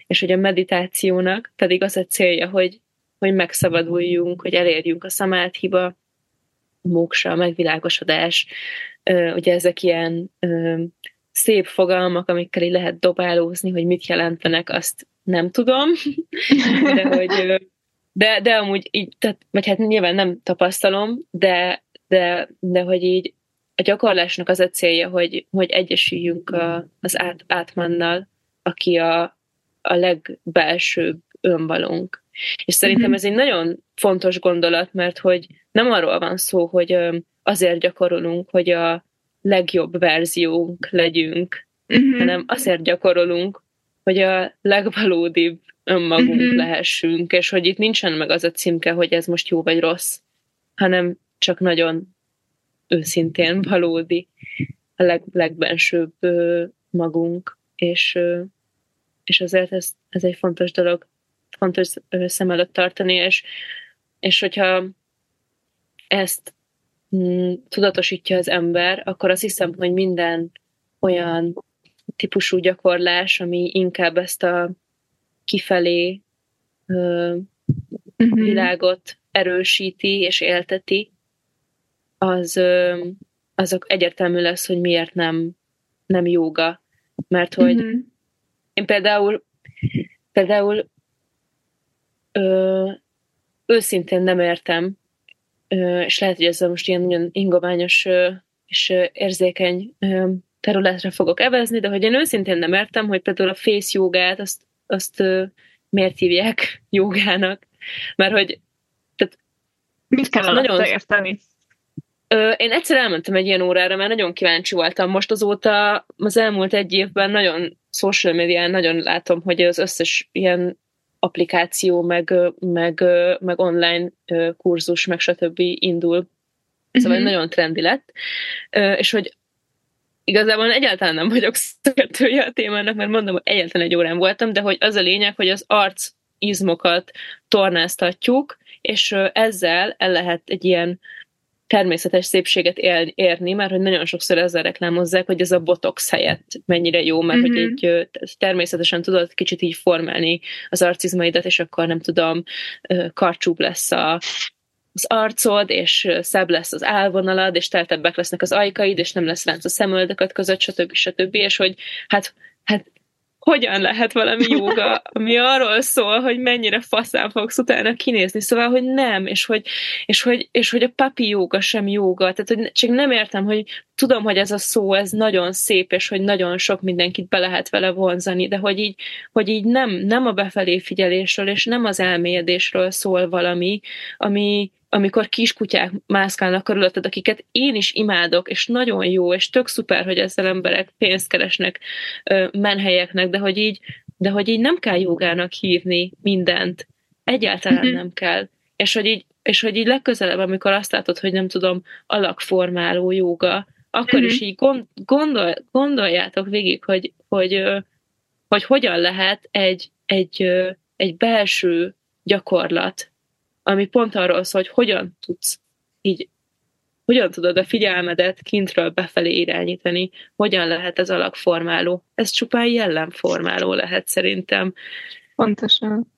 és hogy a meditációnak pedig az a célja, hogy, hogy megszabaduljunk, hogy elérjünk a szamádhiba, a móksa, a megvilágosodás. Ugye ezek ilyen szép fogalmak, amikkel így lehet dobálózni, hogy mit jelentenek, azt nem tudom, de hogy de, de amúgy így, tehát, vagy hát nyilván nem tapasztalom, de, de, de hogy így a gyakorlásnak az a célja, hogy, hogy egyesüljünk a, az át, átmannal, aki a, a legbelsőbb önvalónk. És szerintem mm-hmm. ez egy nagyon fontos gondolat, mert hogy nem arról van szó, hogy azért gyakorolunk, hogy a legjobb verziónk legyünk, mm-hmm. hanem azért gyakorolunk, hogy a legvalódibb önmagunk mm-hmm. lehessünk, és hogy itt nincsen meg az a címke, hogy ez most jó vagy rossz, hanem csak nagyon őszintén valódi, a leg, legbensőbb magunk, és, és azért ez, ez egy fontos dolog, fontos szem előtt tartani, és, és hogyha ezt mm, tudatosítja az ember, akkor azt hiszem, hogy minden olyan típusú gyakorlás, ami inkább ezt a kifelé ö, uh-huh. világot erősíti és élteti, az, ö, azok egyértelmű lesz, hogy miért nem, nem jóga. Mert hogy uh-huh. én például például ö, őszintén nem értem, ö, és lehet, hogy ezzel most ilyen nagyon ingoványos ö, és ö, érzékeny ö, területre fogok evezni, de hogy én őszintén nem értem, hogy például a face jogát azt, azt ö, miért hívják jogának. Mert hogy tehát, mit kell nagyon érteni? Ö, én egyszer elmentem egy ilyen órára, mert nagyon kíváncsi voltam. Most azóta, az elmúlt egy évben nagyon social médián nagyon látom, hogy az összes ilyen applikáció, meg, meg, meg online kurzus, meg stb. Indul. Szóval mm-hmm. nagyon trendi lett. És hogy igazából egyáltalán nem vagyok szakértője a témának, mert mondom, hogy egyáltalán egy órán voltam, de hogy az a lényeg, hogy az arc izmokat tornáztatjuk, és ezzel el lehet egy ilyen természetes szépséget él, érni, mert hogy nagyon sokszor ezzel reklámozzák, hogy ez a botox helyett mennyire jó, mert mm-hmm. hogy egy természetesen tudod kicsit így formálni az arcizmaidat, és akkor nem tudom, karcsúbb lesz a, az arcod, és szebb lesz az állvonalad, és teltebbek lesznek az ajkaid, és nem lesz ránc a szemöldököd között, stb. stb. És hogy hát, hát hogyan lehet valami jóga, ami arról szól, hogy mennyire faszán fogsz utána kinézni, szóval, hogy nem, és hogy, és hogy, és hogy a papi jóga sem jóga, tehát hogy csak nem értem, hogy tudom, hogy ez a szó, ez nagyon szép, és hogy nagyon sok mindenkit be lehet vele vonzani, de hogy így, hogy így nem, nem a befelé figyelésről, és nem az elmélyedésről szól valami, ami amikor kiskutyák mászkálnak körülötted, akiket én is imádok, és nagyon jó, és tök szuper, hogy ezzel emberek pénzt keresnek menhelyeknek, de hogy így, de hogy így nem kell jogának hívni mindent. Egyáltalán mm-hmm. nem kell. És hogy, így, és hogy így legközelebb, amikor azt látod, hogy nem tudom, alakformáló jóga, akkor mm-hmm. is így gondol, gondoljátok végig, hogy, hogy, hogy hogyan lehet egy, egy, egy belső gyakorlat, ami pont arról szól, hogy hogyan tudsz így, hogyan tudod a figyelmedet kintről befelé irányítani, hogyan lehet ez alakformáló. Ez csupán jellemformáló lehet szerintem. Pontosan.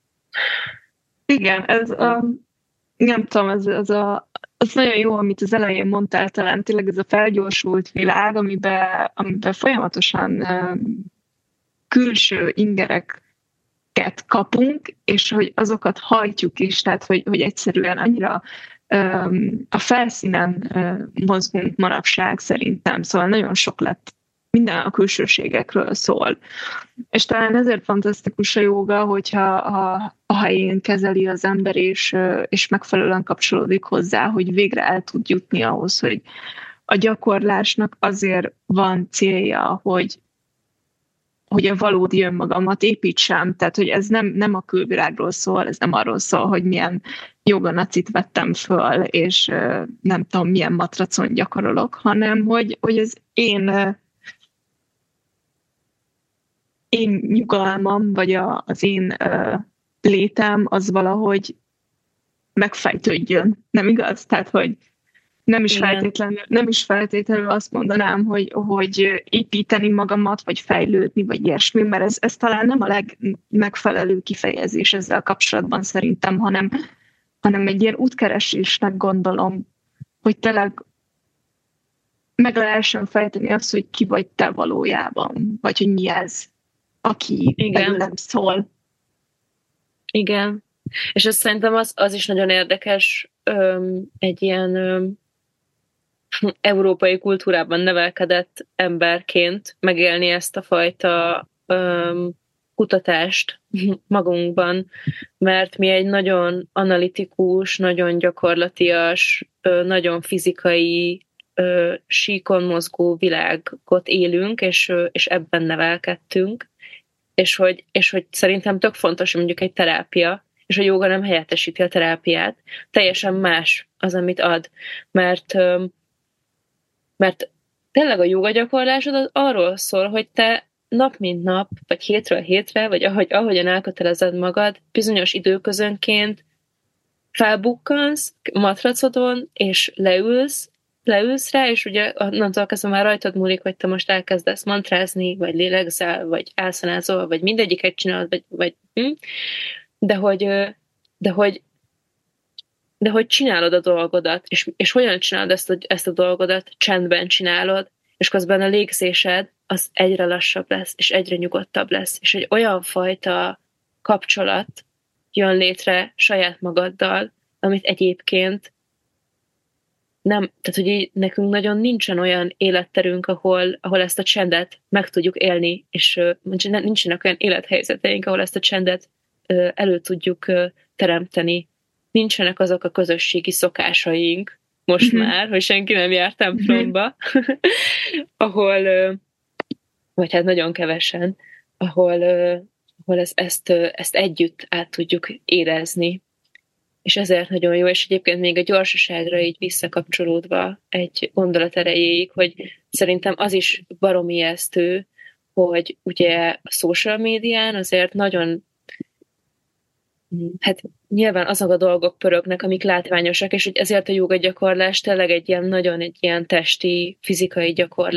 Igen, ez a, nem tudom, ez, ez a, az nagyon jó, amit az elején mondtál, talán tényleg ez a felgyorsult világ, amiben, amiben folyamatosan um, külső ingerek kapunk, és hogy azokat hajtjuk is, tehát hogy, hogy egyszerűen annyira um, a felszínen uh, mozgunk manapság szerintem, szóval nagyon sok lett, minden a külsőségekről szól. És talán ezért fantasztikus a jóga, hogyha a, a helyén kezeli az ember, és, és megfelelően kapcsolódik hozzá, hogy végre el tud jutni ahhoz, hogy a gyakorlásnak azért van célja, hogy hogy a valódi önmagamat építsem, tehát hogy ez nem, nem a külvilágról szól, ez nem arról szól, hogy milyen joganacit vettem föl, és nem tudom, milyen matracon gyakorolok, hanem hogy, hogy az én, én nyugalmam, vagy a, az én létem az valahogy megfejtődjön, nem igaz? Tehát, hogy Nem is, feltétlenül, nem is feltétlenül azt mondanám, hogy, hogy építeni magamat, vagy fejlődni, vagy ilyesmi, mert ez, ez talán nem a legmegfelelőbb kifejezés ezzel kapcsolatban szerintem, hanem, hanem egy ilyen útkeresésnek gondolom, hogy tényleg meg lehessen fejteni azt, hogy ki vagy te valójában, vagy hogy mi ez, aki belőlem szól. Igen. És azt szerintem az, az is nagyon érdekes, öm, egy ilyen öm, európai kultúrában nevelkedett emberként megélni ezt a fajta öm, kutatást magunkban, mert mi egy nagyon analitikus, nagyon gyakorlatias, nagyon fizikai, síkon mozgó világot élünk, és, és ebben nevelkedtünk, és hogy, és hogy szerintem tök fontos, mondjuk egy terápia, és a jóga nem helyettesíti a terápiát, teljesen más az, amit ad, mert, mert tényleg a jóga gyakorlásod az arról szól, hogy te nap mint nap, vagy hétről hétre, vagy ahogy, ahogyan elkötelezed magad, bizonyos időközönként felbukkansz matracodon, és leülsz, leülsz rá, és ugye onnantól kezdve már rajtad múlik, hogy te most elkezdesz mantrázni, vagy lélegzel, vagy elszanázol, vagy mindegyiket csinálod, vagy, vagy hm? de hogy de hogy de hogy csinálod a dolgodat, és, és hogyan csinálod ezt a, ezt a dolgodat, csendben csinálod, és közben a légzésed az egyre lassabb lesz, és egyre nyugodtabb lesz, és egy olyan fajta kapcsolat jön létre saját magaddal, amit egyébként nem, tehát hogy így nekünk nagyon nincsen olyan életterünk, ahol, ahol ezt a csendet meg tudjuk élni, és nincsenek olyan élethelyzeteink, ahol ezt a csendet elő tudjuk teremteni. Nincsenek azok a közösségi szokásaink, most mm-hmm. már, hogy senki nem jár templomba, mm-hmm. ahol, vagy hát nagyon kevesen, ahol, ahol ezt, ezt, ezt együtt át tudjuk érezni. És ezért nagyon jó, és egyébként még a gyorsaságra így visszakapcsolódva egy gondolat erejéig, hogy szerintem az is baromi ijesztő, hogy ugye a social médián azért nagyon, hát nyilván azok a dolgok pörögnek, amik látványosak, és hogy ezért a jóga gyakorlás tényleg egy ilyen nagyon egy ilyen testi, fizikai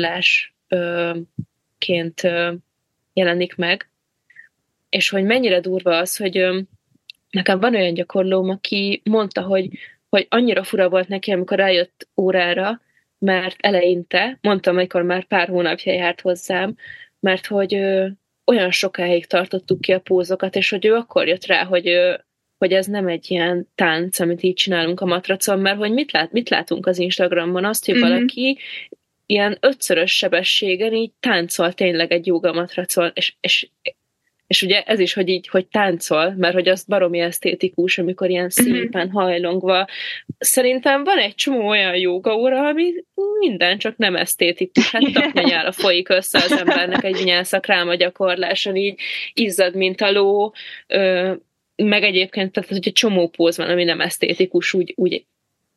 gyakorlásként jelenik meg. És hogy mennyire durva az, hogy nekem van olyan gyakorlóm, aki mondta, hogy, hogy annyira fura volt neki, amikor eljött órára, mert eleinte, mondtam, amikor már pár hónapja járt hozzám, mert hogy ö, olyan sokáig tartottuk ki a pózokat, és hogy ő akkor jött rá, hogy, ö, hogy ez nem egy ilyen tánc, amit így csinálunk a matracon, mert hogy mit, lát, mit látunk az Instagramon? Azt, hogy mm-hmm. valaki ilyen ötszörös sebességen így táncol tényleg egy jóga matracon, és, és És ugye ez is, hogy így, hogy táncol, mert hogy az baromi esztétikus, amikor ilyen szépen hajlongva. Szerintem van egy csomó olyan jógaóra, ami minden csak nem esztétikus. Hát taknyanyára folyik össze az embernek egy vinyánszakráma gyakorláson, így izzad, mint a ló, meg egyébként, tehát hogy egy csomó póz van, ami nem esztétikus, úgy, úgy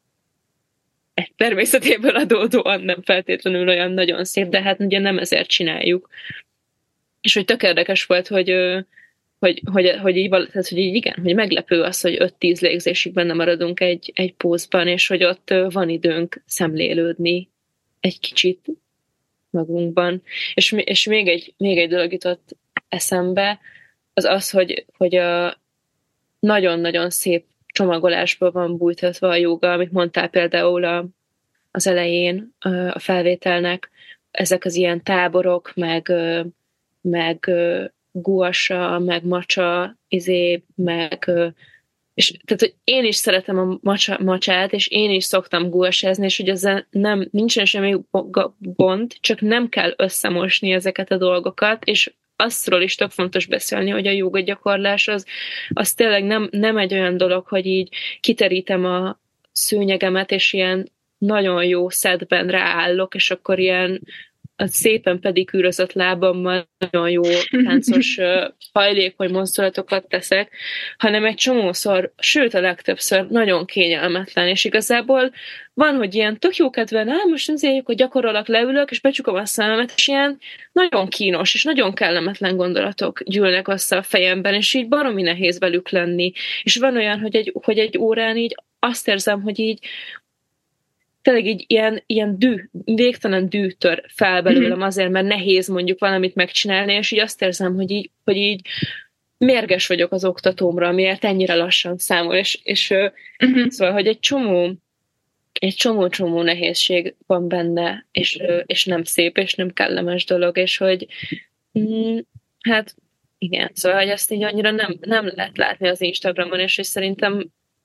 természetéből adódóan nem feltétlenül olyan nagyon szép, de hát ugye nem ezért csináljuk. És hogy tök érdekes volt, hogy, hogy, hogy, hogy, így, tehát, hogy így igen, hogy meglepő az, hogy öt-tíz légzésig benne maradunk egy, egy pózban, és hogy ott van időnk szemlélődni egy kicsit magunkban. És, és még, egy, még egy dolog jutott eszembe, az az, hogy, hogy a nagyon-nagyon szép csomagolásban van bújtatva a jóga, amit mondtál például a, az elején a felvételnek, ezek az ilyen táborok, meg meg uh, guasa, meg macsa, izé, meg uh, és tehát, hogy én is szeretem a macsa, macsát, és én is szoktam guasázni, és hogy ezzel nem, nincsen semmi gond, csak nem kell összemosni ezeket a dolgokat, és azról is tök fontos beszélni, hogy a jóga gyakorlás az, az tényleg nem, nem egy olyan dolog, hogy így kiterítem a szőnyegemet, és ilyen nagyon jó szedben ráállok, és akkor ilyen a szépen pedikűrözött lábammal nagyon jó táncos hajlékony mozdulatokat teszek, hanem egy csomószor, sőt a legtöbbször nagyon kényelmetlen, és igazából van, hogy ilyen tök jó kedven, áll, most azért, hogy gyakorolok, leülök, és becsukom a szememet, és ilyen nagyon kínos, és nagyon kellemetlen gondolatok gyűlnek össze a fejemben, és így baromi nehéz velük lenni. És van olyan, hogy egy, hogy egy órán így azt érzem, hogy így tényleg így ilyen, ilyen dű, végtelen dű tör fel belőlem Mhm. azért, mert nehéz mondjuk valamit megcsinálni, és így azt érzem, hogy így, hogy így mérges vagyok az oktatómra, miért ennyire lassan számol, és, és ö, Mhm. szóval, hogy egy csomó egy csomó-csomó nehézség van benne, és, ö, és nem szép, és nem kellemes dolog, és hogy mm, hát igen, szóval, hogy ezt így annyira nem, nem lehet látni az Instagramon, és, és szerintem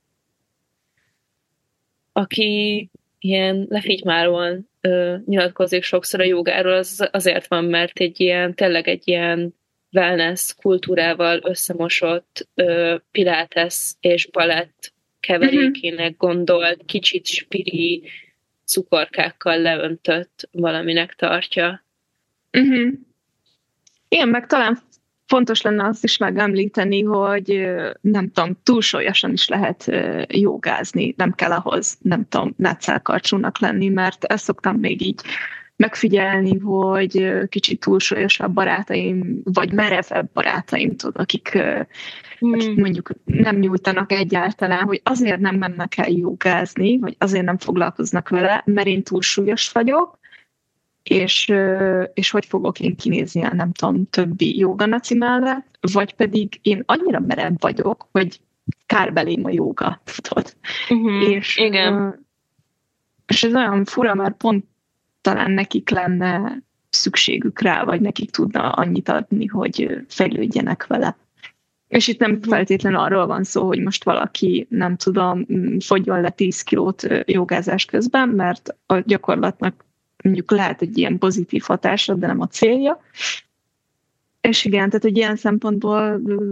aki ilyen lefigymáróan ö, nyilatkozik sokszor a jogáról, az azért van, mert egy ilyen, tényleg egy ilyen wellness kultúrával összemosott ö, pilates és balett Mhm. keverékének gondolt, kicsit spiri cukorkákkal leöntött valaminek tartja. Mhm. Igen, meg talán fontos lenne azt is megemlíteni, hogy ö, nem tudom, túlsúlyosan is lehet ö, jogázni, nem kell ahhoz, nem tudom, nátszelkarcsúnak lenni, mert ezt szoktam még így megfigyelni, hogy ö, kicsit túlsúlyosabb barátaim, vagy merevebb barátaim, tudod, akik, ö, akik Hmm. mondjuk nem nyújtanak egyáltalán, hogy azért nem mennek el jogázni, vagy azért nem foglalkoznak vele, mert én túlsúlyos vagyok, és, ö, és hogy fogok én kinézni a nem tudom, többi joganaci mellett, vagy pedig én annyira merev vagyok, hogy kár belém a joga, tudod. Uh-huh. És, ö, Igen. és ez olyan fura, mert pont talán nekik lenne szükségük rá, vagy nekik tudna annyit adni, hogy ö, fejlődjenek vele. És itt nem Uh-huh. feltétlenül arról van szó, hogy most valaki, nem tudom, m, fogjon le tíz kilót ö, jogázás közben, mert a gyakorlatnak mondjuk lehet egy ilyen pozitív hatása, de nem a célja. És igen, tehát hogy ilyen szempontból, ö,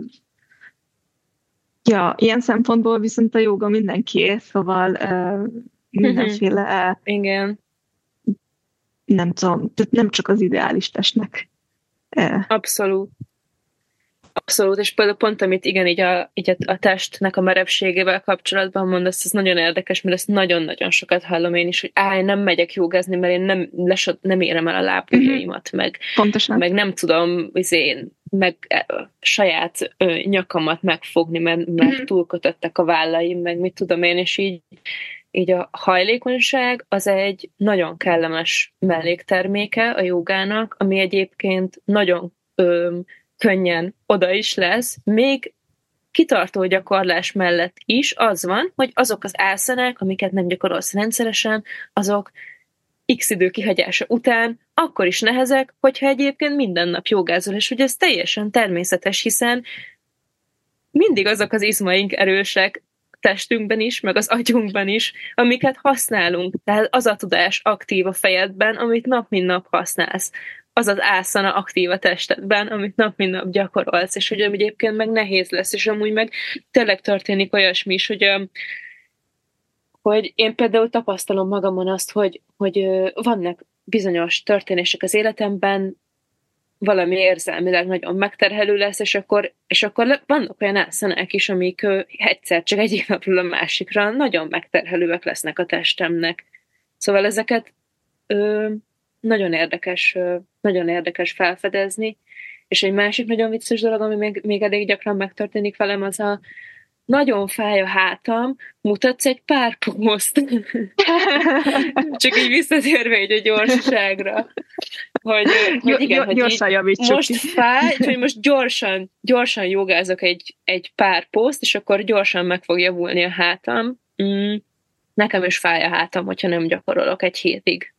ja, ilyen szempontból viszont a joga mindenkié, szóval ö, Uh-huh. mindenféle, Igen. nem tudom, tehát nem csak az ideális testnek. ö, Abszolút. Abszolút, és például pont, amit igen, így a, így a, a testnek a merevségével kapcsolatban mondasz, ez nagyon érdekes, mert ezt nagyon-nagyon sokat hallom én is, hogy áj, nem megyek jogázni, mert én nem, lesod, nem érem el a lábujjaimat, meg, Pontosan. meg nem tudom izén, meg e, saját ö, nyakamat megfogni, mert, mert Mhm. túlkötöttek a vállaim, meg mit tudom én, és így, így a hajlékonyság az egy nagyon kellemes mellékterméke a jogának, ami egyébként nagyon ö, könnyen oda is lesz, még kitartó gyakorlás mellett is az van, hogy azok az ászanák, amiket nem gyakorolsz rendszeresen, azok x idő kihagyása után akkor is nehezek, hogyha egyébként minden nap jogázol, és hogy ez teljesen természetes, hiszen mindig azok az izmaink erősek testünkben is, meg az agyunkban is, amiket használunk. Tehát az a tudás aktív a fejedben, amit nap mint nap használsz. Az az ászana aktív a testedben, amit nap mint nap gyakorolsz, és hogy egyébként meg nehéz lesz, és amúgy meg tényleg történik olyasmi is, hogy, hogy én például tapasztalom magamon azt, hogy, hogy vannak bizonyos történések az életemben, valami érzelmileg nagyon megterhelő lesz, és akkor, és akkor vannak olyan ászanák is, amik ö, egyszer csak egyik napról a másikra nagyon megterhelőek lesznek a testemnek. Szóval ezeket ö, nagyon érdekes, ö, nagyon érdekes felfedezni. És egy másik nagyon vicces dolog, ami még, még elég gyakran megtörténik velem, az a nagyon fáj a hátam, mutatsz egy pár pószt. Csak így visszatérve egy a gyorsaságra. Hogy, hogy igen, hogy gyorsan javítsuk most ki. fáj, hogy most gyorsan, gyorsan jogázok egy, egy pár poszt, és akkor gyorsan meg fog javulni a hátam. Mm, nekem is fáj a hátam, hogyha nem gyakorolok egy hétig.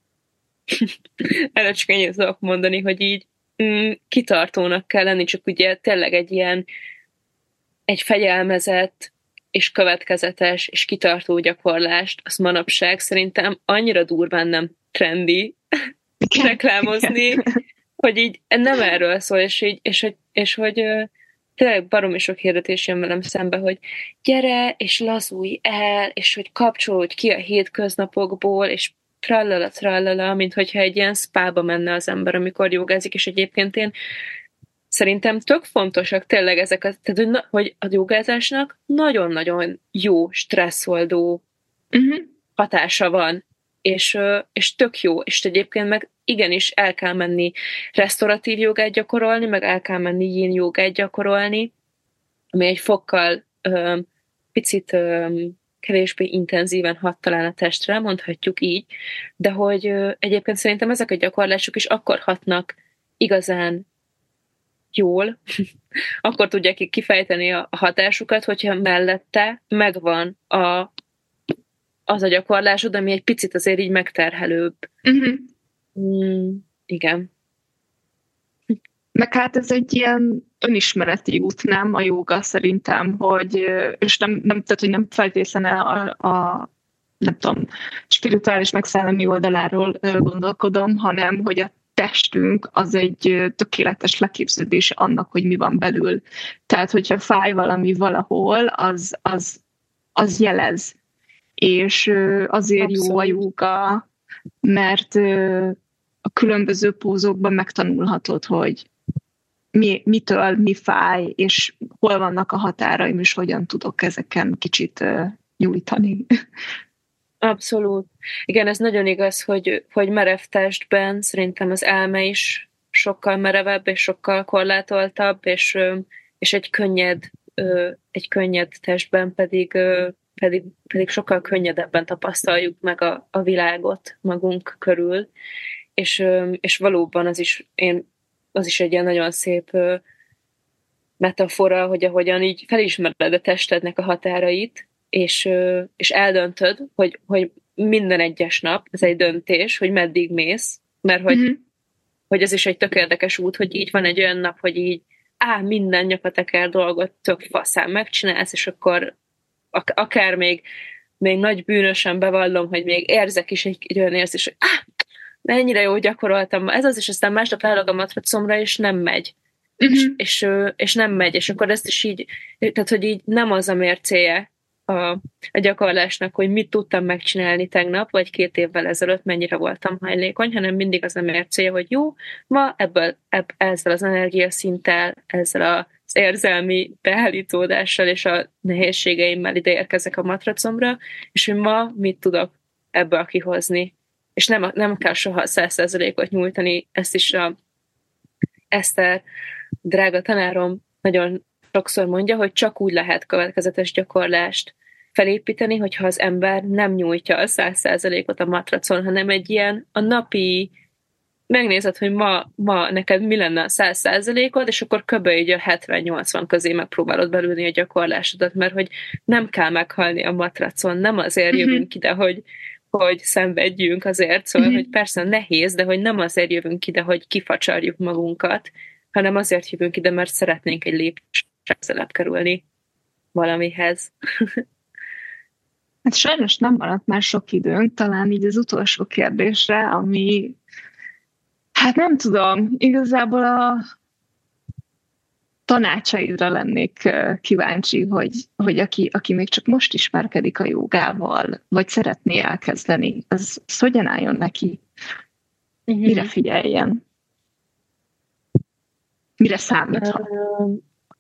Erre csak ennyit tudok mondani, hogy így mm, kitartónak kell lenni, csak ugye tényleg egy ilyen egy fegyelmezett és következetes és kitartó gyakorlást, az manapság szerintem annyira durván nem trendi reklámozni, hogy így nem erről szól, és, így, és, hogy, és hogy tényleg baromi sok hirdetés jön velem szembe, hogy gyere, és lazulj el, és hogy kapcsolódj ki a hétköznapokból, és trallala, trallala, mint hogyha egy ilyen spába menne az ember, amikor jogázik, és egyébként én szerintem tök fontosak tényleg ezek, a, tehát, hogy a jogázásnak nagyon-nagyon jó stresszoldó uh-huh. hatása van, és, és tök jó, és egyébként meg igenis el kell menni resztoratív jogát gyakorolni, meg el kell menni yin jogát gyakorolni, ami egy fokkal ö, picit ö, kevésbé intenzíven hat talán a testre, mondhatjuk így, de hogy egyébként szerintem ezek a gyakorlások is akkor hatnak igazán jól, akkor tudják kifejteni a hatásukat, hogyha mellette megvan a, az a gyakorlásod, ami egy picit azért így megterhelőbb. Uh-huh. Mm, igen. Meg hát ez egy ilyen önismereti út, nem a jóga szerintem, hogy, és nem, nem, tehát, hogy nem feltétlenül a, a nem tudom, spirituális meg szellemi oldaláról gondolkodom, hanem hogy a testünk az egy tökéletes leképződés annak, hogy mi van belül. Tehát, hogyha fáj valami valahol, az, az, az jelez. És azért Abszolút. Jó a jóga, mert a különböző pózokban megtanulhatod, hogy mi, mitől mi fáj, és hol vannak a határaim, és hogyan tudok ezeken kicsit nyújtani. Abszolút. Igen, ez nagyon igaz, hogy, hogy merev testben szerintem az elme is sokkal merevebb, és sokkal korlátoltabb, és, és egy könnyed, egy könnyed testben pedig, pedig, pedig sokkal könnyedebben tapasztaljuk meg a, a világot magunk körül, és, és valóban az is, én, az is egy ilyen nagyon szép metafora, hogy ahogyan így felismered a testednek a határait, és, és eldöntöd, hogy, hogy minden egyes nap, ez egy döntés, hogy meddig mész, mert hogy, mm-hmm. hogy ez is egy tök érdekes út, hogy így van egy olyan nap, hogy így á, minden nyapateker dolgot tök faszán megcsinálsz, és akkor ak- akár még, még nagy bűnösen bevallom, hogy még érzek is egy, egy olyan érzés, hogy á, mennyire jó gyakoroltam, ez az, és aztán másnap leállok a matracomra, és nem megy. Mm-hmm. És, és, és nem megy, és akkor ezt is így, tehát, hogy így nem az a mércéje A, a gyakorlásnak, hogy mit tudtam megcsinálni tegnap, vagy két évvel ezelőtt, mennyire voltam hajlékony, hanem mindig az a mércéje, hogy jó, ma ebből, ebb, ezzel az energiaszinttel, ezzel az érzelmi beállítódással és a nehézségeimmel ide érkezek a matracomra, és hogy ma mit tudok ebből kihozni. És nem, nem kell soha száz százalékot nyújtani, ezt is a Eszter, drága tanárom, nagyon sokszor mondja, hogy csak úgy lehet következetes gyakorlást felépíteni, hogyha az ember nem nyújtja a száz százalékot a matracon, hanem egy ilyen a napi, megnézed, hogy ma, ma neked mi lenne a száz százalékod, és akkor kb. Így a hetven-nyolcvan közé megpróbálod belülni a gyakorlásodat, mert hogy nem kell meghalni a matracon, nem azért jövünk uh-huh. ide, hogy, hogy szenvedjünk azért, szóval, uh-huh. hogy persze nehéz, de hogy nem azért jövünk ide, hogy kifacsarjuk magunkat, hanem azért jövünk ide, mert szeretnénk egy lépés közelebb kerülni valamihez. Hát sajnos nem maradt már sok időnk, talán így az utolsó kérdésre, ami, hát nem tudom, igazából a tanácsaidra lennék kíváncsi, hogy, hogy aki, aki még csak most ismerkedik a jogával, vagy szeretné elkezdeni, az, az hogyan álljon neki? Uh-huh. Mire figyeljen? Mire számíthat? Uh,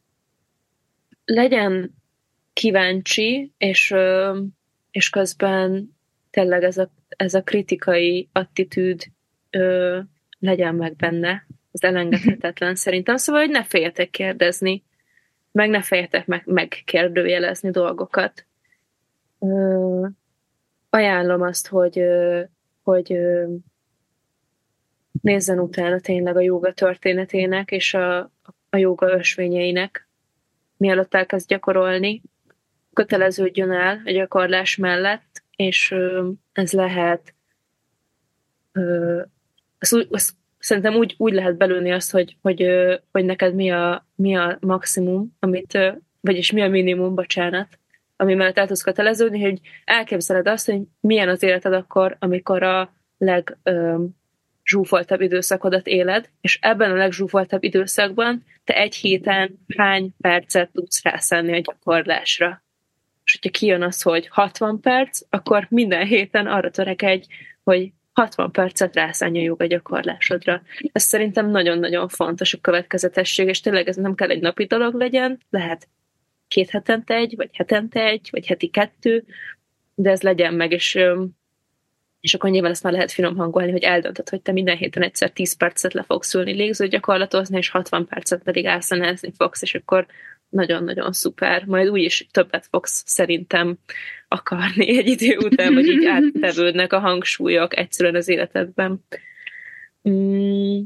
legyen kíváncsi, és, és közben tényleg ez a, ez a kritikai attitűd ö, legyen meg benne, az elengedhetetlen szerintem. Szóval, hogy ne féljetek kérdezni, meg ne féljetek meg, megkérdőjelezni dolgokat. Ö, ajánlom azt, hogy, ö, hogy ö, nézzen utána tényleg a jóga történetének, és a, a jóga ösvényeinek, mielőtt elkezd gyakorolni, köteleződjön el a gyakorlás mellett, és ö, ez lehet ö, az, az, szerintem úgy, úgy lehet belülni azt, hogy, hogy, ö, hogy neked mi a, mi a maximum, amit, ö, vagyis mi a minimum, bocsánat, ami mellett el tudsz köteleződni, hogy elképzeled azt, hogy milyen az életed akkor, amikor a leg ö, zsúfoltabb időszakodat éled, és ebben a legzsúfoltabb időszakban te egy héten hány percet tudsz rászánni a gyakorlásra. És hogyha kijön az, hogy hatvan perc, akkor minden héten arra törekedj, hogy hatvan percet rászánj a joga gyakorlásodra. Ez szerintem nagyon-nagyon fontos a következetesség, és tényleg ez nem kell egy napi dolog legyen, lehet két hetente egy, vagy hetente egy, vagy heti kettő, de ez legyen meg, és és akkor nyilván ezt már lehet finom hangolni, hogy eldöntöd, hogy te minden héten egyszer tíz percet le fogsz ülni légző gyakorlatozni, és hatvan percet pedig ászanázni fogsz, és akkor nagyon-nagyon szuper. Majd úgyis többet fogsz szerintem akarni egy idő után, vagy így áttevődnek a hangsúlyok egyszerűen az életedben. Mm.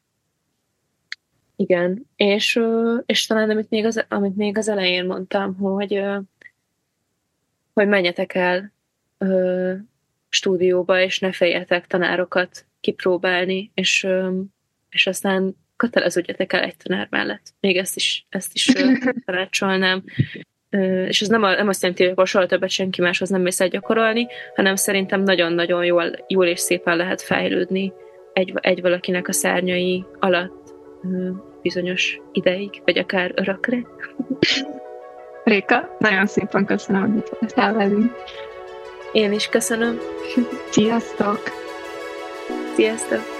Igen, és, és talán amit még, az, amit még az elején mondtam, hogy, hogy menjetek el ö, stúdióba, és ne féljetek tanárokat kipróbálni, és, ö, és aztán köteleződjetek el egy tanár mellett. Még ezt is, ezt is tanácsolnám. Ö, és ez nem, a, nem azt jelenti, hogy akkor soha többet senki máshoz nem mész el gyakorolni, hanem szerintem nagyon-nagyon jól, jól és szépen lehet fejlődni egy, egy valakinek a szárnyai alatt ö, bizonyos ideig, vagy akár örökre. Réka, nagyon szépen köszönöm, hogy itt voltál velünk. Én is köszönöm. Sziasztok! Sziasztok!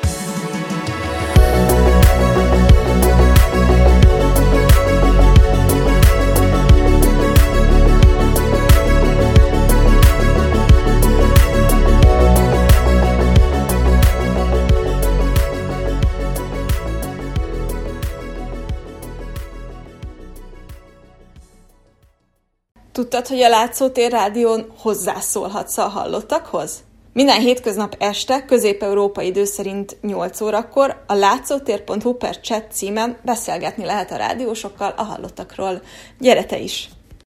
Tudtad, hogy a Látszótér Rádión hozzászólhatsz a hallottakhoz? Minden hétköznap este, közép-európai idő szerint nyolc órakor a látszótér pont hu per chat címen beszélgetni lehet a rádiósokkal a hallottakról. Gyere te is!